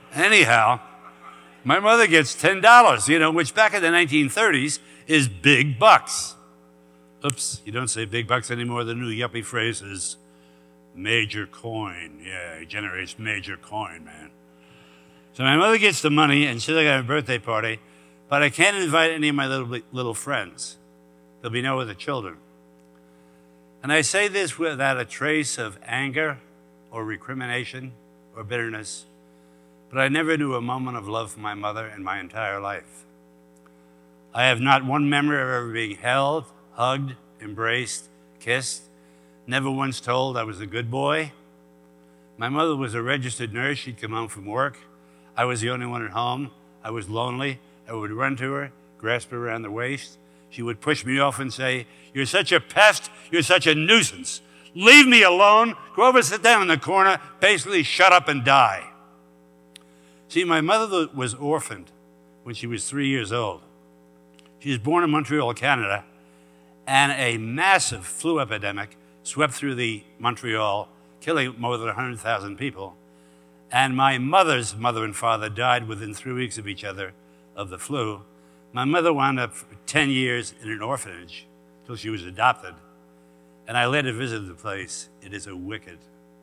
Anyhow, my mother gets $10, which back in the 1930s is big bucks. Oops, you don't say big bucks anymore. The new yuppie phrase is major coin. Yeah, he generates major coin, man. So my mother gets the money, and she's like, I have a birthday party, but I can't invite any of my little friends. There'll be no other children. And I say this without a trace of anger or recrimination or bitterness, but I never knew a moment of love for my mother in my entire life. I have not one memory of ever being held, hugged, embraced, kissed, never once told I was a good boy. My mother was a registered nurse. She'd come home from work. I was the only one at home. I was lonely. I would run to her, grasp her around the waist. She would push me off and say, "You're such a pest. You're such a nuisance. Leave me alone. Go over, sit down in the corner. Basically, shut up and die." See, my mother was orphaned when she was 3 years old. She was born in Montreal, Canada, and a massive flu epidemic swept through the Montreal, killing more than 100,000 people. And my mother's mother and father died within 3 weeks of each other of the flu. My mother wound up for 10 years in an orphanage till she was adopted. And I later visited the place. It is a wicked,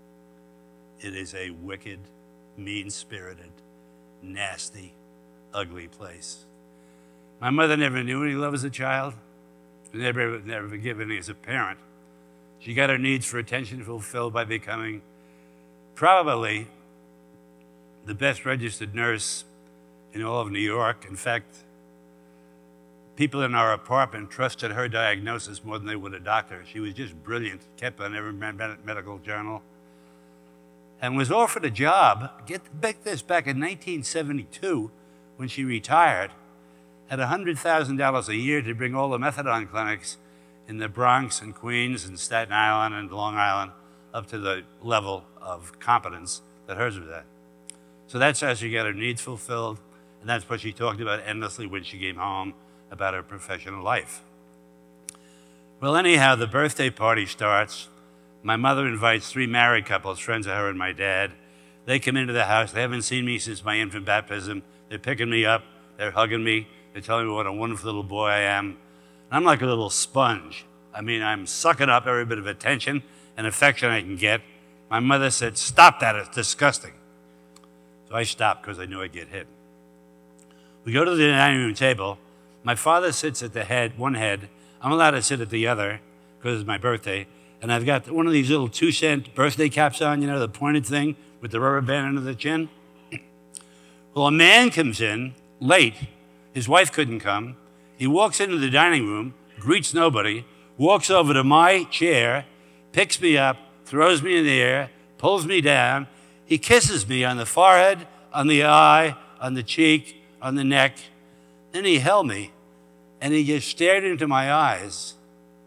mean-spirited, nasty, ugly place. My mother never knew any love as a child, never forgiven any as a parent. She got her needs for attention fulfilled by becoming probably the best registered nurse in all of New York. In fact, people in our apartment trusted her diagnosis more than they would a doctor. She was just brilliant, kept on every medical journal, and was offered a job, get this, back in 1972, when she retired, at $100,000 a year to bring all the methadone clinics in the Bronx and Queens and Staten Island and Long Island up to the level of competence that hers was at. So that's how she got her needs fulfilled, and that's what she talked about endlessly when she came home about her professional life. Well, anyhow, the birthday party starts. My mother invites 3 married couples, friends of her and my dad. They come into the house. They haven't seen me since my infant baptism. They're picking me up. They're hugging me. They're telling me what a wonderful little boy I am. And I'm like a little sponge. I mean, I'm sucking up every bit of attention and affection I can get. My mother said, "Stop that, it's disgusting." So I stopped because I knew I'd get hit. We go to the dining room table. My father sits at one head. I'm allowed to sit at the other because it's my birthday. And I've got one of these little 2-cent birthday caps on, the pointed thing with the rubber band under the chin. Well, a man comes in late. His wife couldn't come. He walks into the dining room, greets nobody, walks over to my chair, picks me up, throws me in the air, pulls me down. He kisses me on the forehead, on the eye, on the cheek, on the neck. Then he held me, and he just stared into my eyes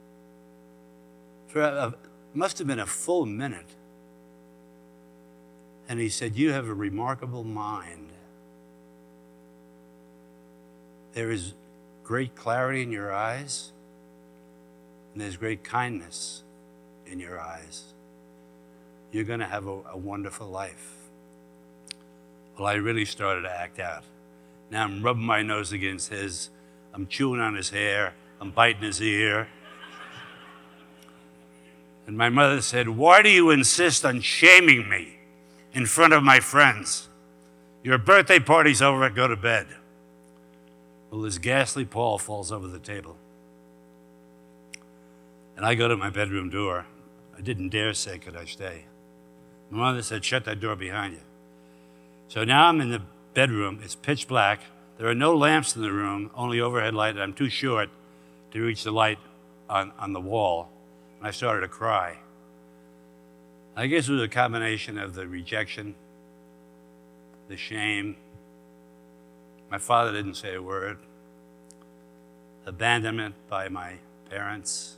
for must have been a full minute. And he said, "You have a remarkable mind. There is great clarity in your eyes, and there's great kindness in your eyes. You're going to have a wonderful life." Well, I really started to act out. Now I'm rubbing my nose against his. I'm chewing on his hair. I'm biting his ear. And my mother said, "Why do you insist on shaming me in front of my friends? Your birthday party's over, go to bed." Well, this ghastly pall falls over the table. And I go to my bedroom door. I didn't dare say, "Could I stay?" My mother said, "Shut that door behind you." So now I'm in the bedroom. It's pitch black. There are no lamps in the room, only overhead light. I'm too short to reach the light on the wall. And I started to cry. I guess it was a combination of the rejection, the shame. My father didn't say a word. Abandonment by my parents.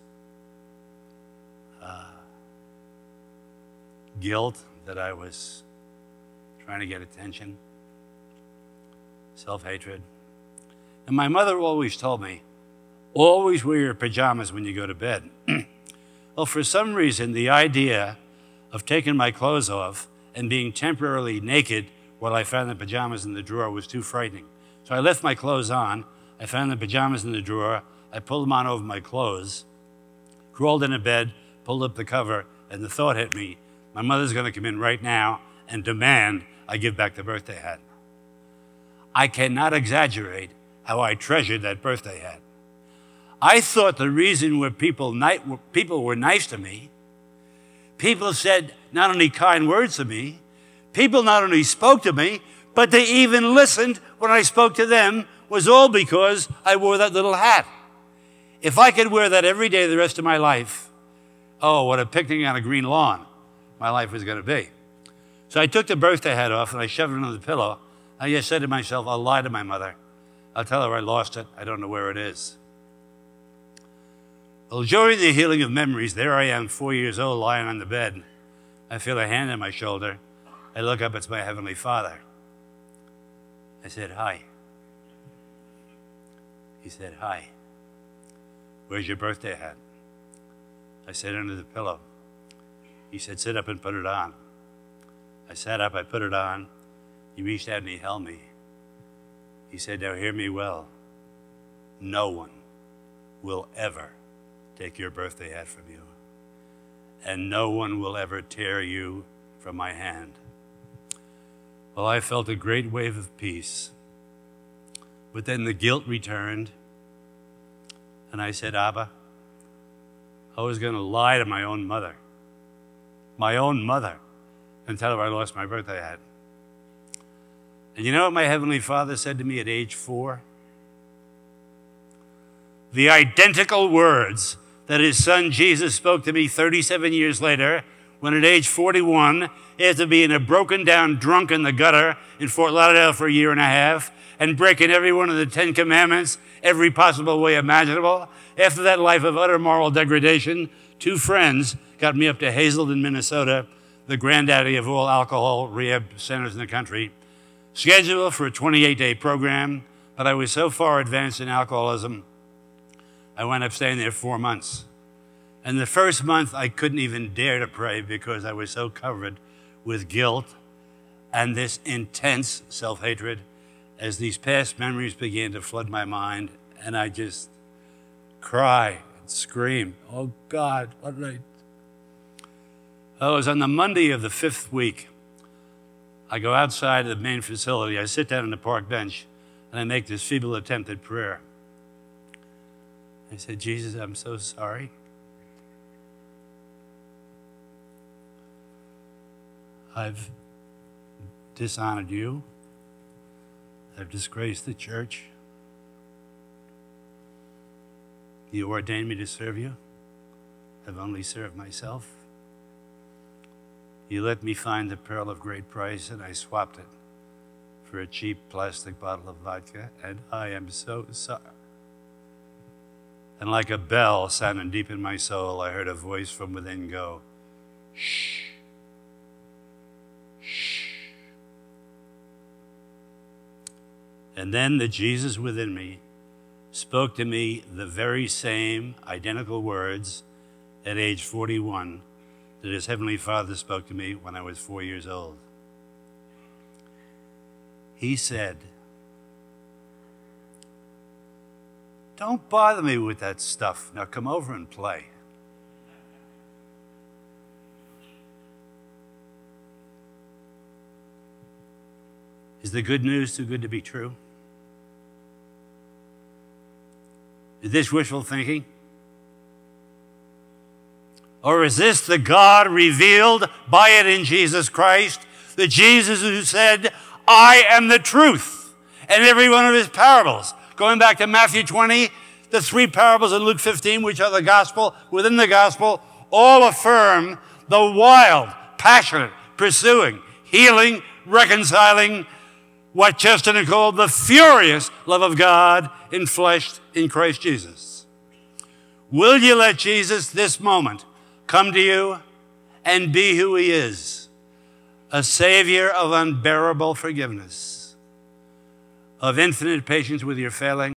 Guilt that I was trying to get attention. Self-hatred. And my mother always told me, always wear your pajamas when you go to bed. Well, for some reason, the idea of taking my clothes off and being temporarily naked what I found the pajamas in the drawer was too frightening. So I left my clothes on. I found the pajamas in the drawer. I pulled them on over my clothes, crawled into bed, pulled up the cover, and the thought hit me, my mother's going to come in right now and demand I give back the birthday hat. I cannot exaggerate how I treasured that birthday hat. I thought the reason were people were nice to me. People said not only kind words to me, people not only spoke to me, but they even listened when I spoke to them, was all because I wore that little hat. If I could wear that every day the rest of my life, oh, what a picnic on a green lawn my life was going to be. So I took the birthday hat off and I shoved it under the pillow. I just said to myself, I'll lie to my mother. I'll tell her I lost it. I don't know where it is. Well, during the healing of memories, there I am, 4 years old, lying on the bed. I feel a hand on my shoulder. I look up, it's my Heavenly Father. I said, hi. He said, hi. Where's your birthday hat? I said, under the pillow. He said, sit up and put it on. I sat up, I put it on. He reached out and he held me. He said, now hear me well. No one will ever take your birthday hat from you. And no one will ever tear you from my hand. Well, I felt a great wave of peace. But then the guilt returned. And I said, Abba, I was going to lie to my own mother, and tell her I lost my birthday hat. And you know what my Heavenly Father said to me at age 4? The identical words that his son Jesus spoke to me 37 years later, when at age 41, after being a broken down drunk in the gutter in Fort Lauderdale for a year and a half, and breaking every one of the 10 Commandments every possible way imaginable, after that life of utter moral degradation, 2 friends got me up to Hazelden, Minnesota, the granddaddy of all alcohol rehab centers in the country, scheduled for a 28-day program, but I was so far advanced in alcoholism, I wound up staying there 4 months. And the first month, I couldn't even dare to pray because I was so covered with guilt and this intense self-hatred as these past memories began to flood my mind, and I just cry and scream, oh God, what did I... Oh, it was on the Monday of the 5th week. I go outside of the main facility, I sit down on the park bench, and I make this feeble attempt at prayer. I said, Jesus, I'm so sorry. I've dishonored you. I've disgraced the church. You ordained me to serve you. I've only served myself. You let me find the pearl of great price, and I swapped it for a cheap plastic bottle of vodka, and I am so sorry. And like a bell sounding deep in my soul, I heard a voice from within go, shh. Shh. And then the Jesus within me spoke to me the very same identical words at age 41 that his Heavenly Father spoke to me when I was 4 years old. He said, don't bother me with that stuff. Now come over and play. Is the good news too good to be true? Is this wishful thinking? Or is this the God revealed by it in Jesus Christ? The Jesus who said, I am the truth. And every one of his parables, going back to Matthew 20, the 3 parables in Luke 15, which are the gospel, within the gospel, all affirm the wild, passionate, pursuing, healing, reconciling, what Chesterton called the furious love of God enfleshed in Christ Jesus. Will you let Jesus this moment come to you and be who he is? A Savior of unbearable forgiveness, of infinite patience with your failing,